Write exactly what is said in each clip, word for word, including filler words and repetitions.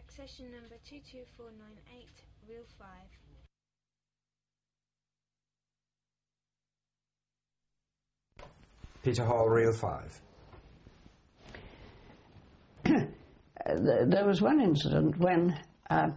Session number two two four nine eight, Reel five. Peter Hall, Reel five. There was one incident when uh,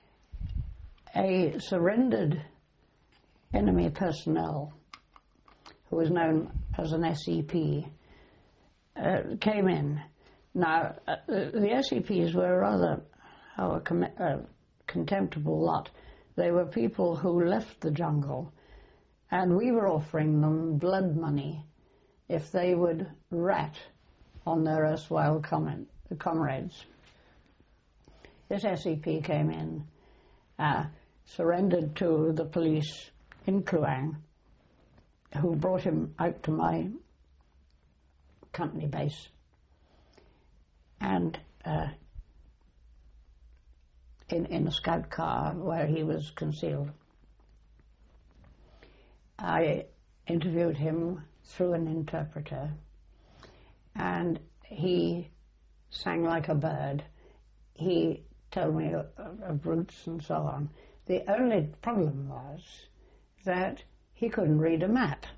a surrendered enemy personnel, who was known as an S E P, uh, came in. Now, uh, the S E Ps were a rather oh, a com uh, contemptible lot. They were people who left the jungle, and we were offering them blood money if they would rat on their erstwhile com comrades. This S E P came in, uh, surrendered to the police in Kluang, who brought him out to my company base. And uh, in, in a scout car where he was concealed. I interviewed him through an interpreter, and he sang like a bird. He told me of, of routes and so on. The only problem was that he couldn't read a map.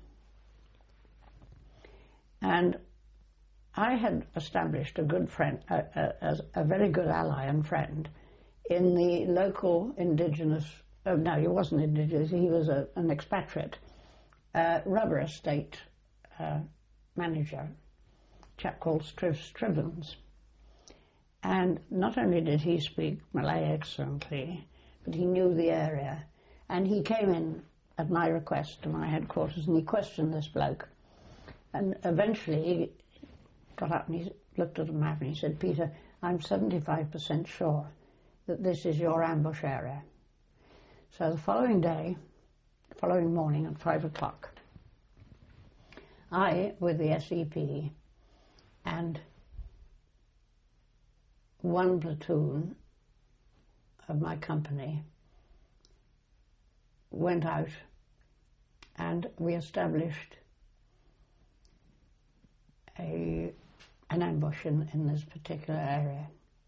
And I had established a good friend, a, a, a very good ally and friend in the local indigenous, oh no, he wasn't indigenous, he was a, an expatriate, uh, rubber estate uh, manager, a chap called Striv Strivens. And not only did he speak Malay excellently, but he knew the area. And he came in at my request to my headquarters and he questioned this bloke. And eventually he got up and he looked at the map and he said, "Peter, I'm seventy-five percent sure that this is your ambush area." So the following day, the following morning at five o'clock, I, with the S E P and one platoon of my company, went out and we established a, an ambush in, in this particular area.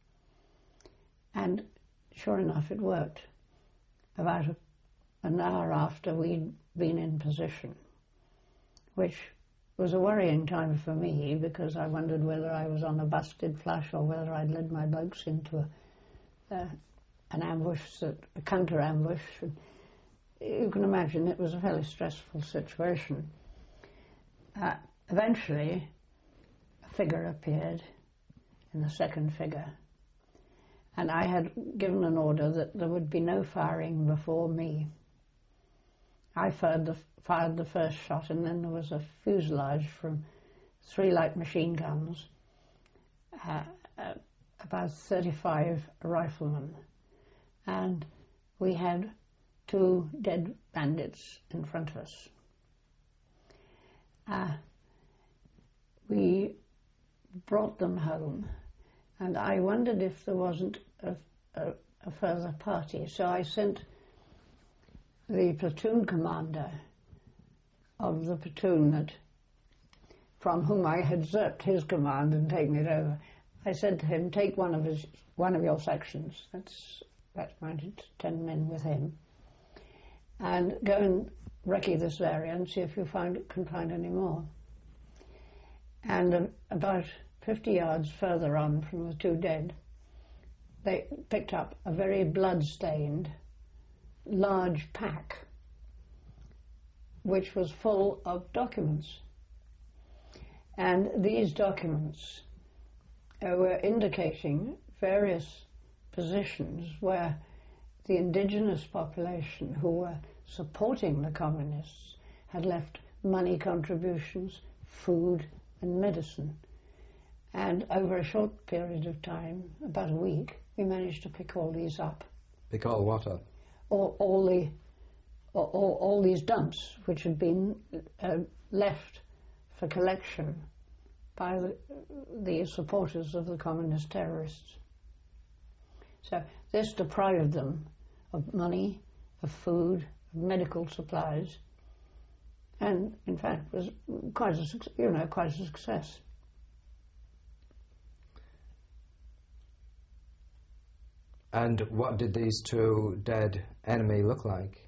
And sure enough, it worked. About a, an hour after we'd been in position, which was a worrying time for me because I wondered whether I was on a busted flush or whether I'd led my blokes into a, uh, an ambush, that, a counter-ambush. You can imagine it was a fairly stressful situation. Uh, eventually, a figure appeared in the second figure, and I had given an order that there would be no firing before me. I fired the, fired the first shot, and then there was a fuselage from three light machine guns, uh, uh, about thirty-five riflemen, and we had two dead bandits in front of us. Uh, we brought them home, and I wondered if there wasn't a, a, a further party, so I sent the platoon commander of the platoon that, from whom I had usurped his command and taken it over. I said to him, "Take one of his, one of your sections. That's that's mounted ten men with him, and go and recce this area and see if you find can find any more." And uh, about fifty yards further on from the two dead, they picked up a very blood-stained large pack which was full of documents. And these documents uh, were indicating various positions where the indigenous population who were supporting the communists had left money contributions, food and medicine. And over a short period of time, about a week, we managed to pick all these up. Pick all what up? All, all the all, all these dumps which had been uh, left for collection by the, the supporters of the communist terrorists. So this deprived them of money, of food, of medical supplies, and in fact was quite a you know quite a success. And what did these two dead enemy look like?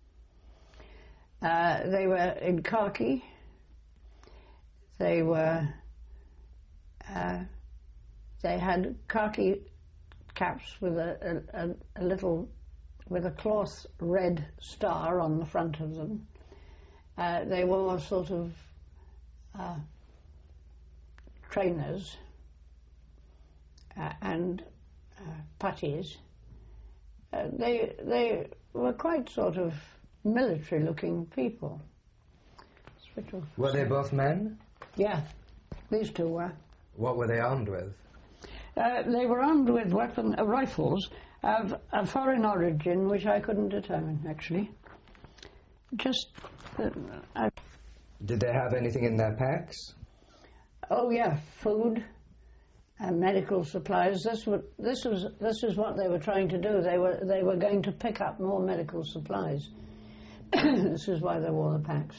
Uh, they were in khaki. They were, uh, they had khaki caps with a, a, a little, with a cloth red star on the front of them. Uh, they wore sort of uh, trainers uh, and uh, puttees. Uh, they, they were quite sort of military-looking people. Were they both men? Yeah, these two were. What were they armed with? Uh, they were armed with weapon uh, rifles of a foreign origin, which I couldn't determine, actually. Just... Uh, I Did they have anything in their packs? Oh, yeah, food and medical supplies. This, would, this, was, this is what they were trying to do. They were, they were going to pick up more medical supplies. This is why they wore the packs.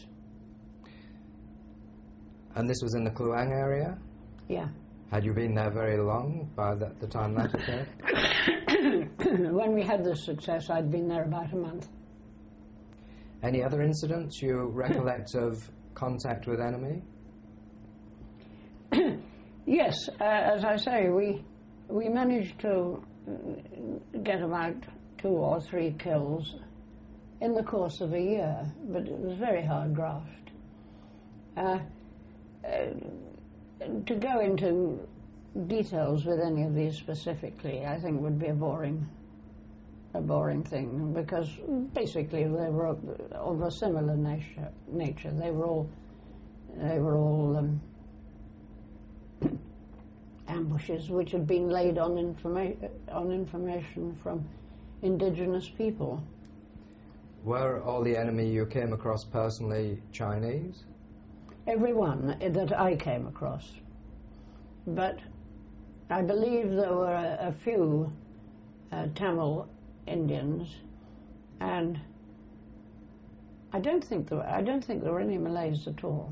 And this was in the Kluang area? Yeah. Had you been there very long by the, the time that occurred? When we had this success, I'd been there about a month. Any other incidents you recollect of contact with enemy? Yes, uh, as I say, we we managed to get about two or three kills in the course of a year, but it was very hard graft. Uh, uh, to go into details with any of these specifically, I think would be a boring, a boring thing, because basically they were of a similar nature. Nature, they were all, they were all um, ambushes which had been laid on informa- on information from indigenous people. Were all the enemy you came across personally Chinese? Everyone that I came across. But I believe there were a, a few uh, Tamil Indians, and I don't think there were, I don't think there were any Malays at all.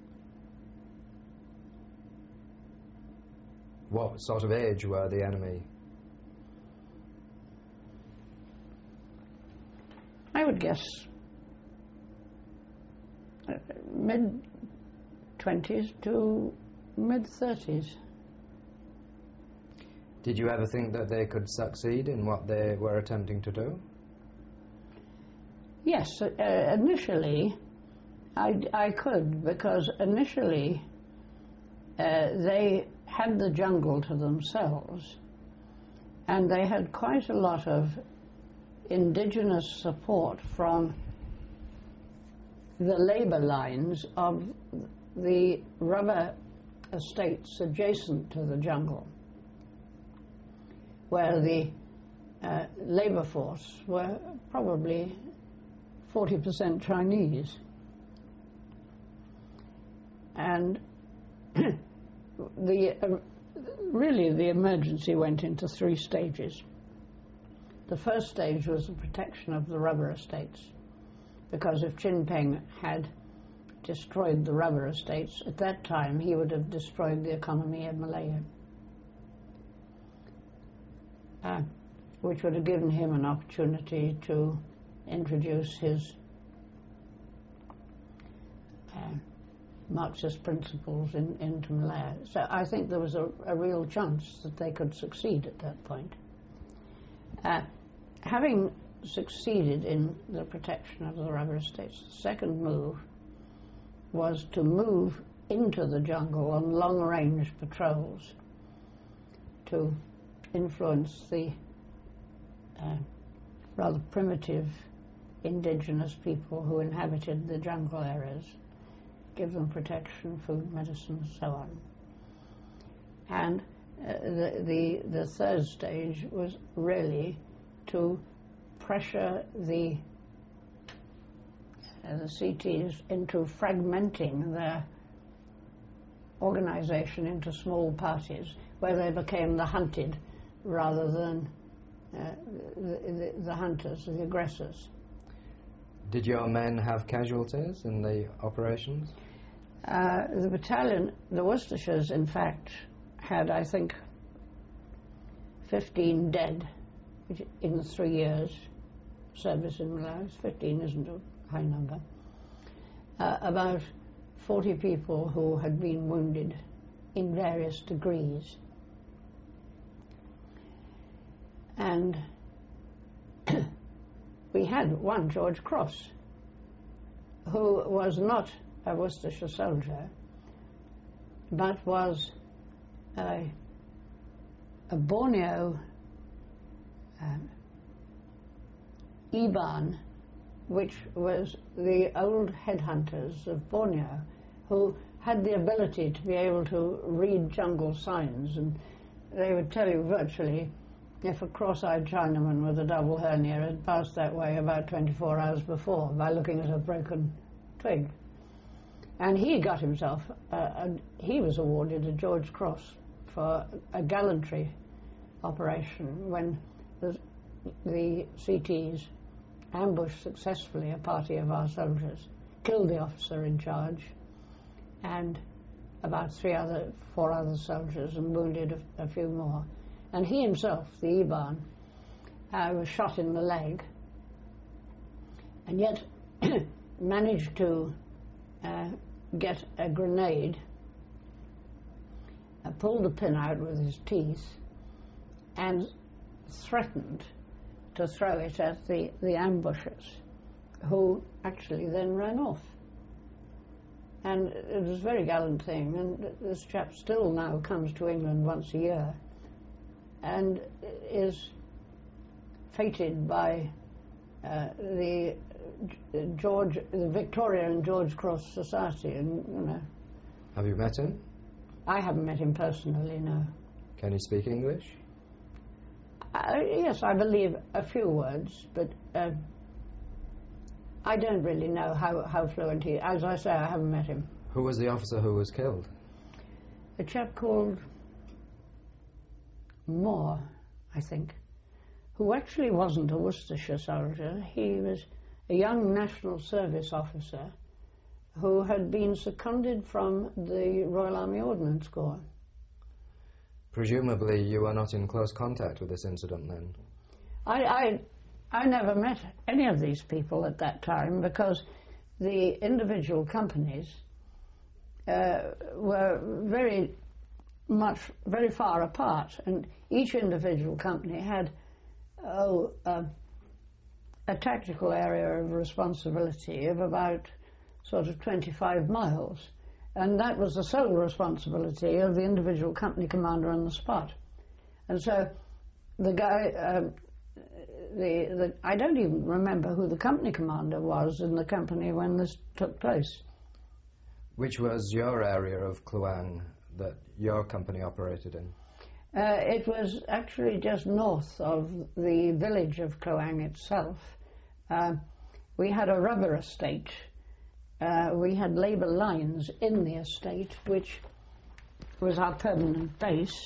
What sort of age were the enemy? I would guess uh, mid-twenties to mid-thirties. Did you ever think that they could succeed in what they were attempting to do? Yes, uh, initially I, I could, because initially uh, they had the jungle to themselves, and they had quite a lot of indigenous support from the labour lines of the rubber estates adjacent to the jungle, where the uh, labour force were probably forty percent Chinese. And the uh, really the emergency went into three stages. The first stage was the protection of the rubber estates, because if Chin Peng had destroyed the rubber estates at that time, he would have destroyed the economy of Malaya, uh, which would have given him an opportunity to introduce his uh, Marxist principles in, into Malaya. So I think there was a, a real chance that they could succeed at that point. Uh, having succeeded in the protection of the rubber estates, the second move was to move into the jungle on long-range patrols to influence the uh, rather primitive indigenous people who inhabited the jungle areas, give them protection, food, medicine, and so on. And uh, the, the, the third stage was really to pressure the, uh, the C Ts into fragmenting their organization into small parties, where they became the hunted rather than uh, the, the, the hunters, the aggressors. Did your men have casualties in the operations? Uh, the battalion, the Worcestershires, in fact, had, I think, fifteen dead which in the three years service in Laos, fifteen isn't a high number, uh, about forty people who had been wounded in various degrees. And we had one George Cross, who was not a Worcestershire soldier, but was a, a Borneo um, Iban, which was the old headhunters of Borneo, who had the ability to be able to read jungle signs, and they would tell you virtually if a cross-eyed Chinaman with a double hernia had passed that way about twenty-four hours before by looking at a broken twig. And he got himself, uh, and he was awarded a George Cross for a gallantry operation when the, the C Ts ambushed successfully a party of our soldiers, killed the officer in charge, and about three other, four other soldiers, and wounded a, a few more. And he himself, the Iban, uh, was shot in the leg, and yet managed to uh, get a grenade, uh, pulled the pin out with his teeth, and threatened to throw it at the, the ambushers, who actually then ran off. And it was a very gallant thing, and this chap still now comes to England once a year and is feted by uh, the George, the Victoria and George Cross Society, and you know. Have you met him? I haven't met him personally, no. Can you speak English? Uh, yes, I believe a few words, but uh, I don't really know how, how fluent he is. As I say, I haven't met him. Who was the officer who was killed? A chap called Moore, I think, who actually wasn't a Worcestershire soldier. He was a young National Service officer who had been seconded from the Royal Army Ordnance Corps. Presumably you were not in close contact with this incident then? I, I, I never met any of these people at that time because the individual companies uh, were very much, very far apart, and each individual company had oh, uh, a tactical area of responsibility of about sort of twenty-five miles. And that was the sole responsibility of the individual company commander on the spot. And so the guy, um, the, the, I don't even remember who the company commander was in the company when this took place. Which was your area of Kluang that your company operated in? Uh, it was actually just north of the village of Kluang itself. Uh, we had a rubber estate. Uh, we had labour lines in the estate, which was our permanent base.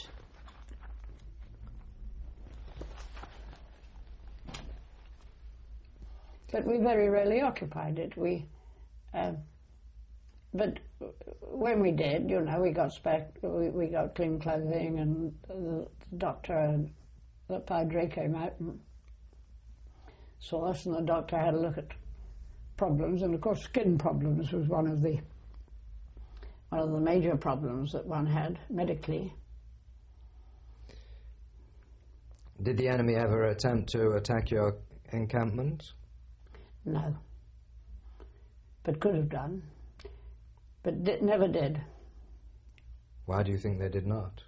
But we very rarely occupied it. We, uh, but when we did, you know, we got spec, we, we got clean clothing, and the doctor and the padre came out and saw us, and the doctor had a look at problems, and of course skin problems was one of the one of the major problems that one had medically. Did the enemy ever attempt to attack your encampment? No, but could have done, but di- never did. Why do you think they did not?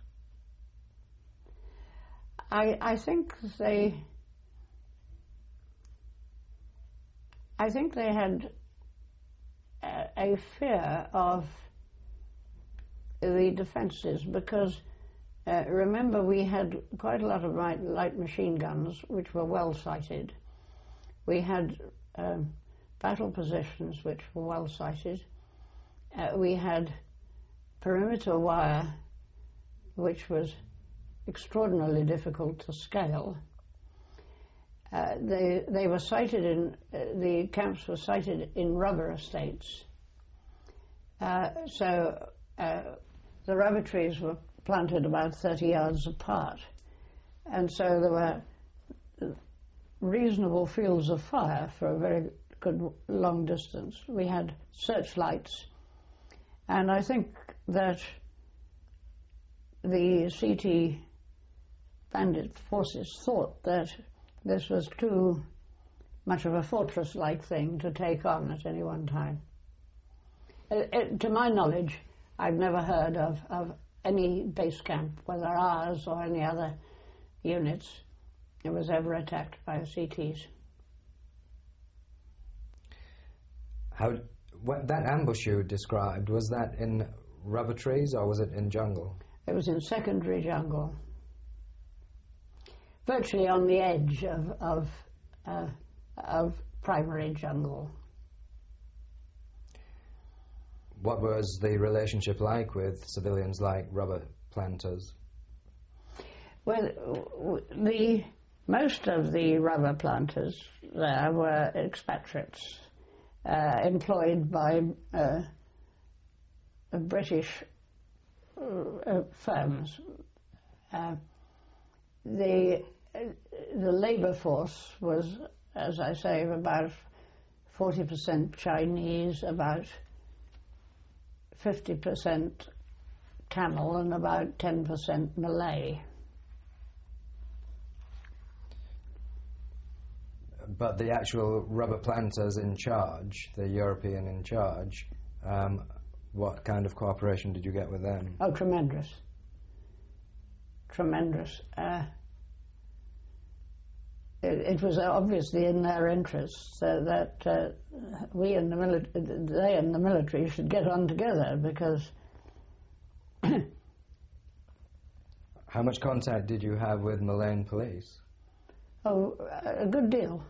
I I think they I think they had a, a fear of the defences because, uh, remember, we had quite a lot of light, light machine guns which were well sighted. We had um, battle positions which were well sighted. Uh, we had perimeter wire which was extraordinarily difficult to scale. Uh, they they were sited in uh, the camps were sited in rubber estates. Uh, so uh, the rubber trees were planted about thirty yards apart, and so there were reasonable fields of fire for a very good long distance. We had searchlights, and I think that the C T bandit forces thought that this was too much of a fortress-like thing to take on at any one time. It, it, to my knowledge, I've never heard of, of any base camp, whether ours or any other units, it was ever attacked by the C Ts. How, what, that ambush you described, was that in rubber trees or was it in jungle? It was in secondary jungle, virtually on the edge of, of, uh, of primary jungle. What was the relationship like with civilians like rubber planters? Well, the, most of the rubber planters there were expatriates uh, employed by uh, British uh, firms. Uh, the the labour force was, as I say, about forty percent Chinese, about fifty percent Tamil, and about ten percent Malay. But the actual rubber planters in charge, the European in charge, um, what kind of cooperation did you get with them? Oh, tremendous. Tremendous. Uh, it, it was obviously in their interests uh, that uh, we and the military, they and the military should get on together, because how much contact did you have with Malayan police? Oh, a good deal.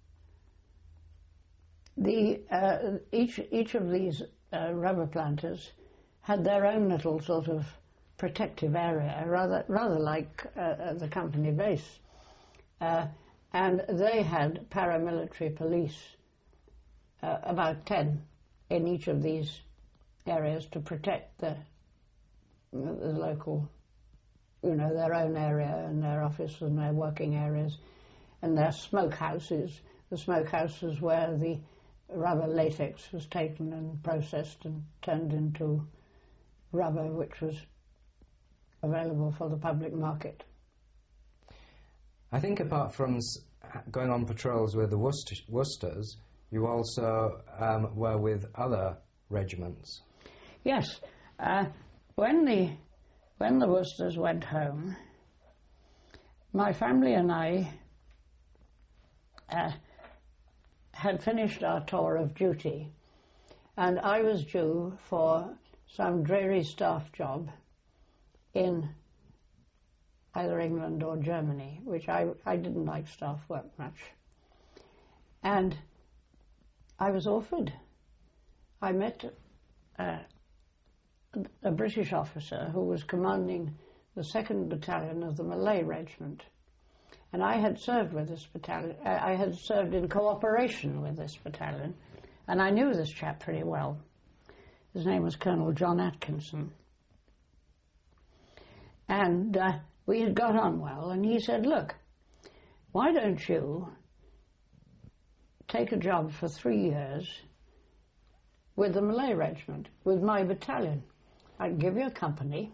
The uh, each each of these uh, rubber planters had their own little sort of protective area, rather rather like uh, the company base, uh, and they had paramilitary police, uh, about ten, in each of these areas to protect the the local, you know, their own area and their office and their working areas, and their smoke houses. The smoke houses where the rubber latex was taken and processed and turned into rubber, which was available for the public market. I think apart from going on patrols with the Worcester, Worcesters, you also um, were with other regiments. Yes. Uh, when the when the Worcesters went home, my family and I uh, had finished our tour of duty, and I was due for some dreary staff job in either England or Germany, which I, I didn't like staff work much. And I was offered. I met uh, a British officer who was commanding the second Battalion of the Malay Regiment. And I had served with this battalion, I had served in cooperation with this battalion, and I knew this chap pretty well. His name was Colonel John Atkinson. And uh, we had got on well, and he said, look, why don't you take a job for three years with the Malay Regiment, with my battalion? I can give you a company,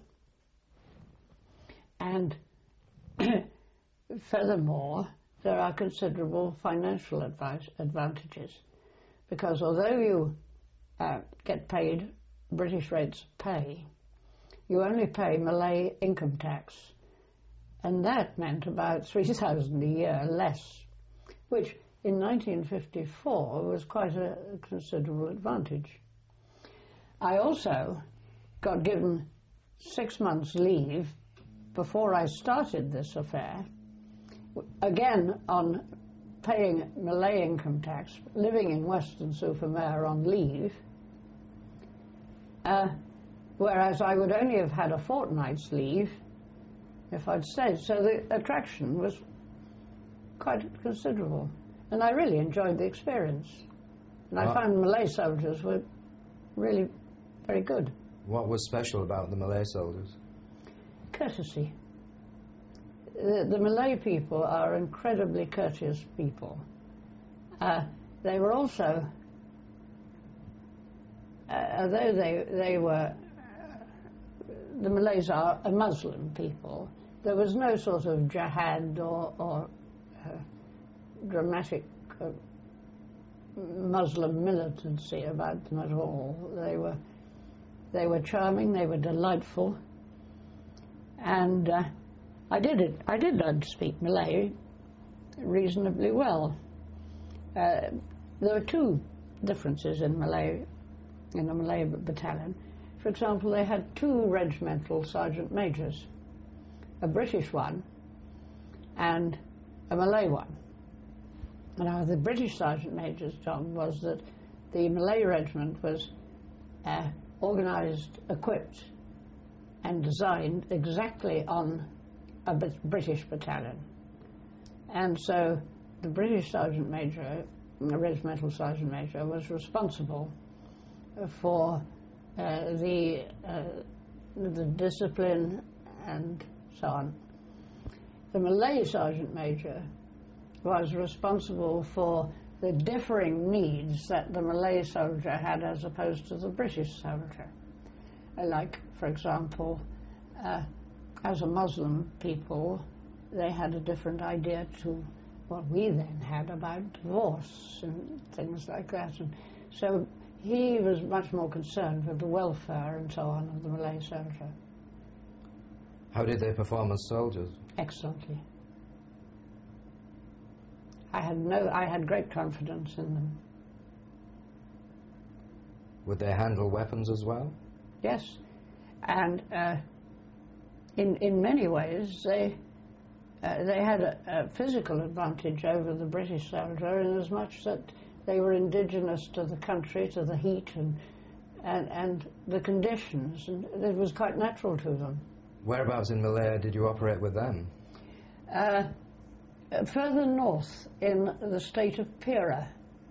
and furthermore, there are considerable financial advice, advantages, because although you uh, get paid British rates of pay, you only pay Malay income tax, and that meant about three thousand a year less, which in nineteen fifty-four was quite a considerable advantage. I also got given six months' leave before I started this affair, again on paying Malay income tax, living in Weston-super-Mare on leave, uh, whereas I would only have had a fortnight's leave if I'd stayed. So the attraction was quite considerable, and I really enjoyed the experience. And I What? found Malay soldiers were really very good. What was special about the Malay soldiers? Courtesy. the, the Malay people are incredibly courteous people. Uh, they were also, uh, although they, they were, uh, the Malays are a Muslim people, there was no sort of jihad or, or uh, dramatic uh, Muslim militancy about them at all. They were, they were charming, they were delightful, and uh, I did it. I did learn to speak Malay reasonably well. Uh, there were two differences in Malay, in the Malay battalion. For example, they had two regimental sergeant majors, a British one and a Malay one. Now, the British sergeant major's job was that the Malay regiment was uh, organised, equipped, and designed exactly on a British battalion. And so the British sergeant major, the regimental sergeant major, was responsible for uh, the, uh, the discipline and so on. The Malay sergeant major was responsible for the differing needs that the Malay soldier had as opposed to the British soldier. Uh, like, for example, uh, as a Muslim people, they had a different idea to what we then had about divorce and things like that. And so he was much more concerned with the welfare and so on of the Malay soldier. How did they perform as soldiers? Excellently. I had no, I had great confidence in them. Would they handle weapons as well? Yes, and uh, in in many ways they uh, they had a, a physical advantage over the British soldier, in as much that they were indigenous to the country, to the heat and and and the conditions, and it was quite natural to them. Whereabouts in Malaya did you operate with them? Uh, further north, in the state of Perak.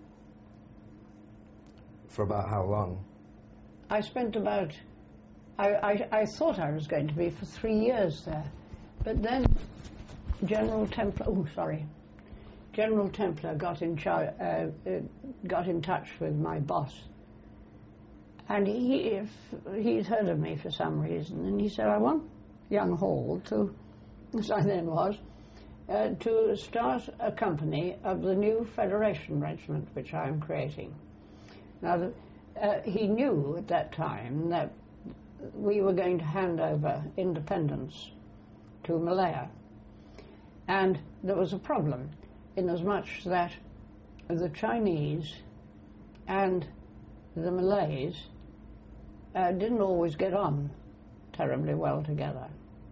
For about how long? I spent about, I, I, I thought I was going to be for three years there, but then General Templer, oh sorry, General Templer got in, char uh, uh, got in touch with my boss, and he, if, he'd heard of me for some reason, and he said, I want young Hall to, as I then was, uh, to start a company of the new Federation Regiment which I am creating. Now, the, uh, he knew at that time that we were going to hand over independence to Malaya. And there was a problem, inasmuch that the Chinese and the Malays uh, didn't always get on terribly well together.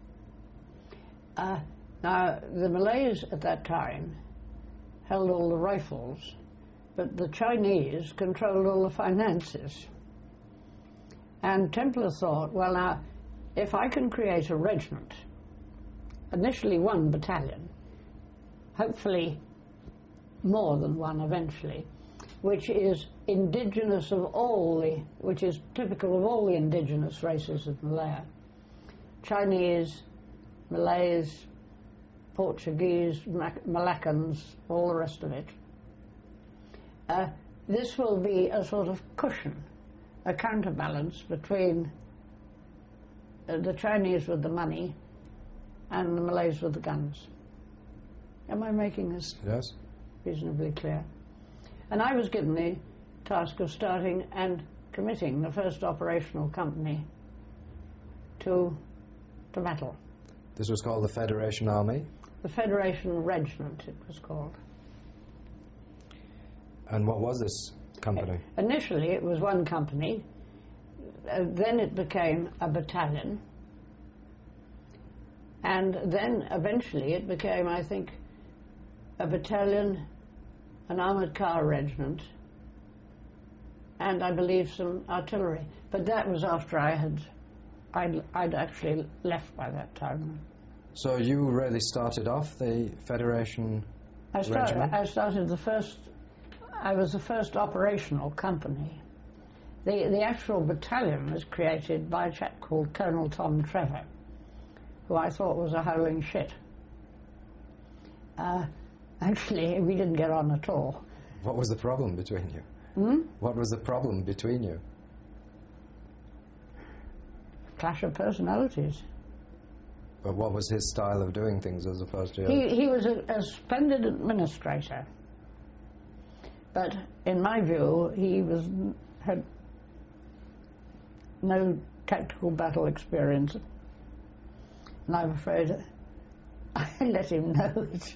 Uh, now, the Malays at that time held all the rifles, but the Chinese controlled all the finances. And Templer thought, well now, if I can create a regiment, initially one battalion, hopefully more than one eventually, which is indigenous of all the, which is typical of all the indigenous races of Malaya, Chinese, Malays, Portuguese, Moluccans, all the rest of it. Uh, this will be a sort of cushion, a counterbalance between uh, the Chinese with the money and the Malays with the guns. Am I making this yes. reasonably clear? And I was given the task of starting and committing the first operational company to, to battle. This was called the Federation Army? The Federation Regiment, it was called. And what was this company? Initially, it was one company. Uh, then it became a battalion. And then, eventually, it became, I think, a battalion, an armoured car regiment, and I believe some artillery. But that was after I had, I'd, I'd actually left by that time. So you really started off the Federation I started, Regiment? I started the first, I was the first operational company. The, the actual battalion was created by a chap called Colonel Tom Trevor, who I thought was a howling shit. Uh, actually, we didn't get on at all. What was the problem between you? Hmm? What was the problem between you? Clash of personalities. But what was his style of doing things as opposed to yours? He, he was a, a splendid administrator. But in my view, he was had no tactical battle experience. And I'm afraid I let him know it.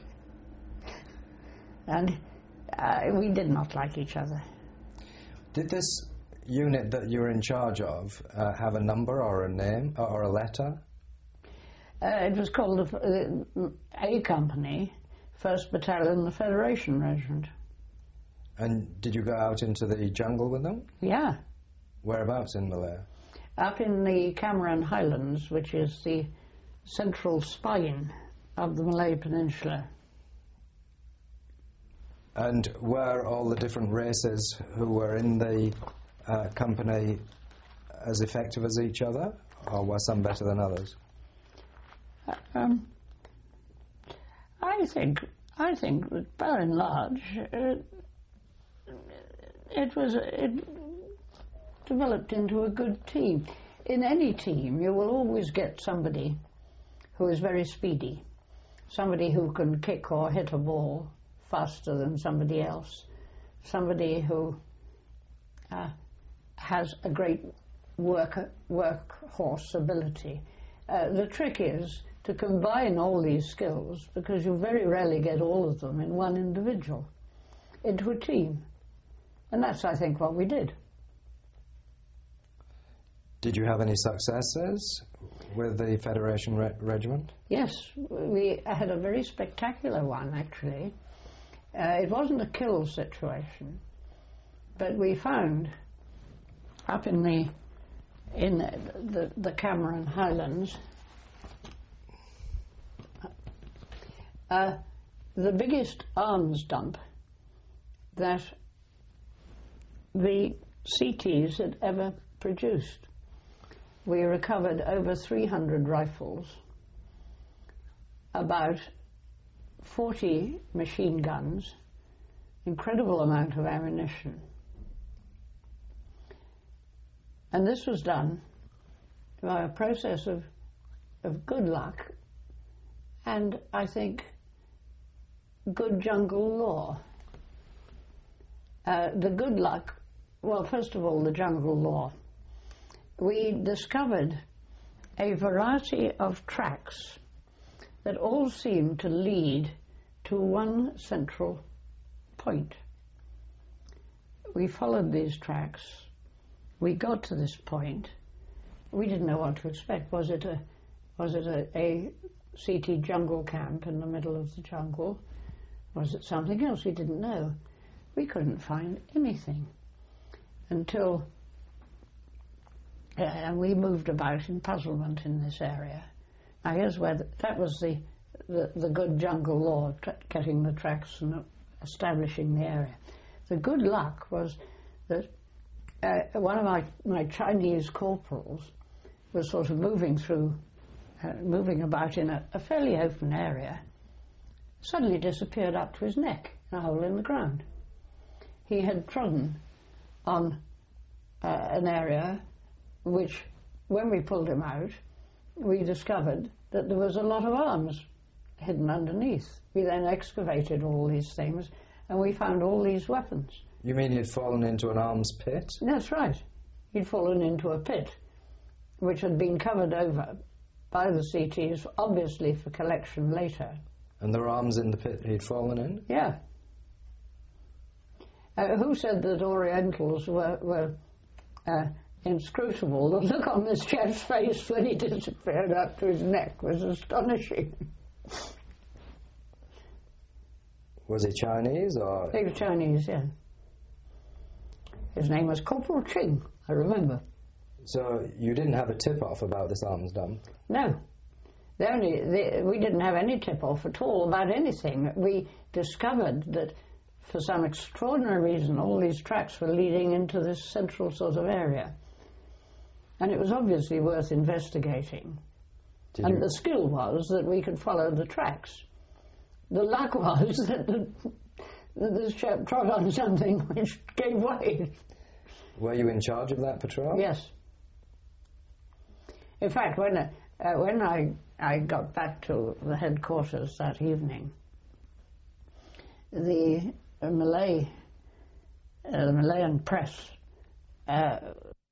And uh, we did not like each other. Did this unit that you were in charge of uh, have a number or a name or a letter? Uh, it was called the uh, A Company, first Battalion, the Federation Regiment. And did you go out into the jungle with them? Yeah. Whereabouts in Malaya? Up in the Cameron Highlands, which is the central spine of the Malay Peninsula. And were all the different races who were in the uh, company as effective as each other, or were some better than others? Uh, um, I think, I think that by and large, uh, it was it developed into a good team. In any team, you will always get somebody who is very speedy, somebody who can kick or hit a ball faster than somebody else, somebody who uh, has a great work workhorse ability. Uh, the trick is to combine all these skills, because you very rarely get all of them in one individual, into a team. And that's, I think, what we did. Did you have any successes with the Federation re Regiment? Yes, we had a very spectacular one, actually. Uh, it wasn't a kill situation, but we found up in the in the, the, the Cameron Highlands uh, the biggest arms dump that the C Ts had ever produced. We recovered over three hundred rifles, about forty machine guns, incredible amount of ammunition. And this was done by a process of, of good luck and, I think, good jungle law. Uh, the good luck, well, first of all, the jungle law. We discovered a variety of tracks that all seemed to lead to one central point. We followed these tracks. We got to this point. We didn't know what to expect. Was it a, was it a, a C T jungle camp in the middle of the jungle? Was it something else? We didn't know. We couldn't find anything until uh, we moved about in puzzlement in this area. Now here's where the, that was the, the, the good jungle law, tra getting the tracks and establishing the area. The good luck was that uh, one of my, my Chinese corporals was sort of moving through, uh, moving about in a, a fairly open area, suddenly disappeared up to his neck in a hole in the ground. He had trodden on uh, an area which, when we pulled him out, we discovered that there was a lot of arms hidden underneath. We then excavated all these things and we found all these weapons. You mean he'd fallen into an arms pit? That's right. He'd fallen into a pit which had been covered over by the C Ts, obviously for collection later. And there were arms in the pit he'd fallen in? Yeah. Uh, who said that Orientals were, were uh, inscrutable? The look on this chap's face when he disappeared up to his neck was astonishing. Was he Chinese or? He was Chinese, yeah. His name was Corporal Ching, I remember. So you didn't have a tip-off about this arms dump? No. The only, the, we didn't have any tip-off at all about anything. We discovered that for some extraordinary reason all these tracks were leading into this central sort of area. And it was obviously worth investigating. Did and you? the skill was that we could follow the tracks. the luck was that the, that this chap trod on something which gave way. Were you in charge of that patrol? Yes. In fact, when, uh, when I, I got back to the headquarters that evening, the Malay, uh, the Malayan press uh,